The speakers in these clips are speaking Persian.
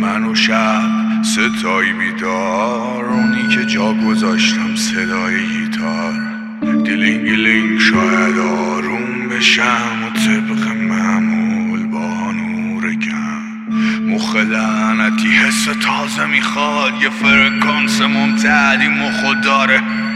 من و شب ستایی بیدار، اونی که جا گذاشتم صدای گیتار. دیلینگ شاید آروم بشم و طبق معمول با نور کم. مخ لعنتی حس تازه میخواد، یه فرکانس ممتدی مخو داره.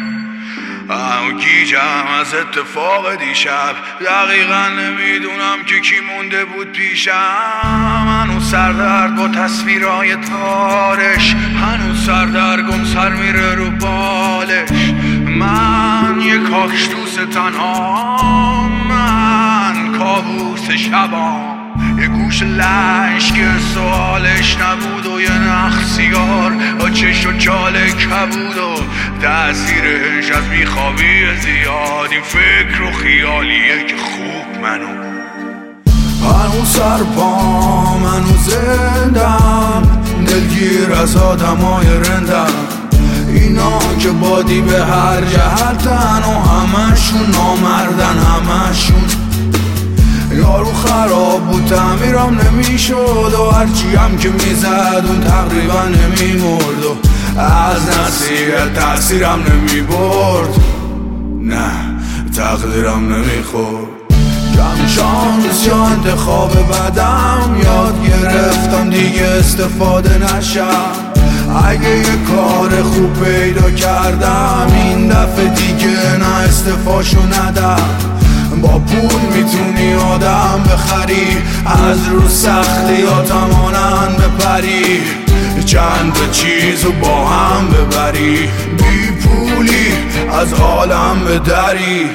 گیجم از اتفاق دیشب، دقیقا نمیدونم که کی مونده بود پیشم. هنوز سردرد با تصویرهای تارش، هنوز سردرگم سر میره رو بالش. من یه کاکشتوس تنها، من کابوس شبام. یه گوش لش که سوالش نبود و یه نخ سیگار با چش و چال کبود و تأثیرش از بیخوابی زیاد. این فکر و خیالیه که خوب منو هنوز سر پام، هنوز زندم، دلگیر از آدمای رندم. اینا که بادی به هر جهتن و همشون نامردن، همشون. یارو خراب بود تعمیرم نمیشد و هرچی هم که میزد اون تقریبا نمیمرد و از نصیحت تأثیرم نمیبرد، نه تقدیرم نمیخورد. کم شانس یا انتخاب بدم، یاد گرفتم دیگه استفاده نشم. اگه یه کار خوب پیدا کردم این دفعه دیگه نه استفاشو ندم. با پول میتونی آدم بخری، از رو سختیاتم آنن بپری. چند چیزو با هم ببری، بی پولی از عالم بدری.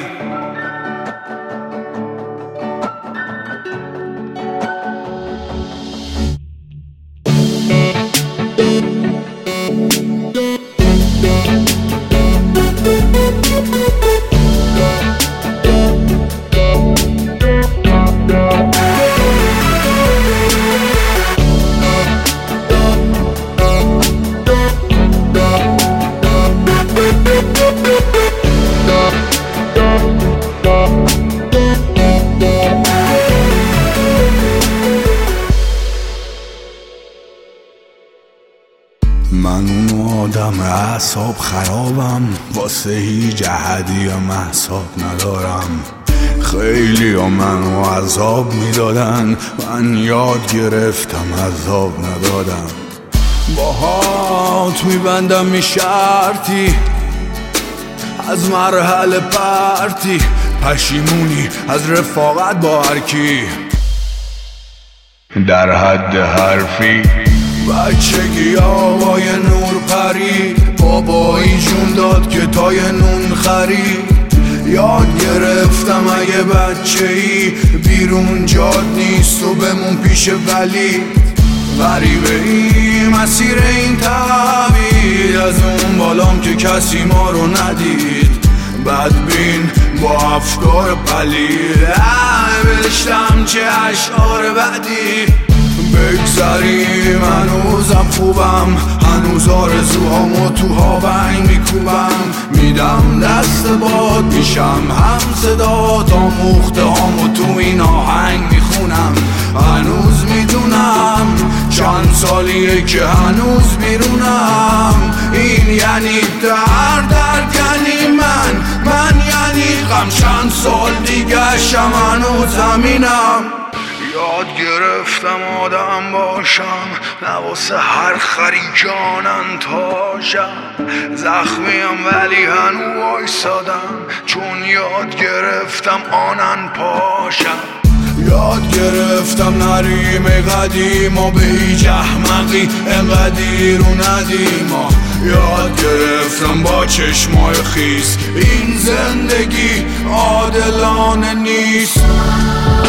من اون آدم اعصاب خرابم، واسه هیچ احدی احساب ندارم. خیلی ها منو عذاب میدادن، من یاد گرفتم عذاب ندادم. باهات میبندم میشرتی از مرحله پرتی، پشیمونی از رفاقت با هرکی در حد حرفی. بچگی آوای نور پری، بابایی جون داد که تای نون خرید. یاد گرفتم اگه بچه‌ای بیرون جاد نیست و بمون پیش ولید. غریبه ای مسیر این تبعید، از اون بالام که کسی ما رو ندید. بدبین با افکار پلید، نوشتم چه اشعار بعدی. بگذریم هنوزم خوبم، هنوز آرزوهامو تو هاونگ میکوبم. میدم دست باد میشم هم صدات، آموخته هامو تو این آهنگ میخونم. هنوز میدونم چند سالیه که هنوز بیرونم. این یعنی درد یعنی من یعنی غم. چند سال دیگه شم هنوز زمینم. یاد گرفتم آدم باشم، نه واسه هر خری جانن تاشم. زخمیم ولی هنو وایسادم، چون یاد گرفتم آنن پاشم. یاد گرفتم نریم قدیم و به هیچ احمقی انقدی رو ندیم. یاد گرفتم با چشمای خیس این زندگی عادلانه نیست.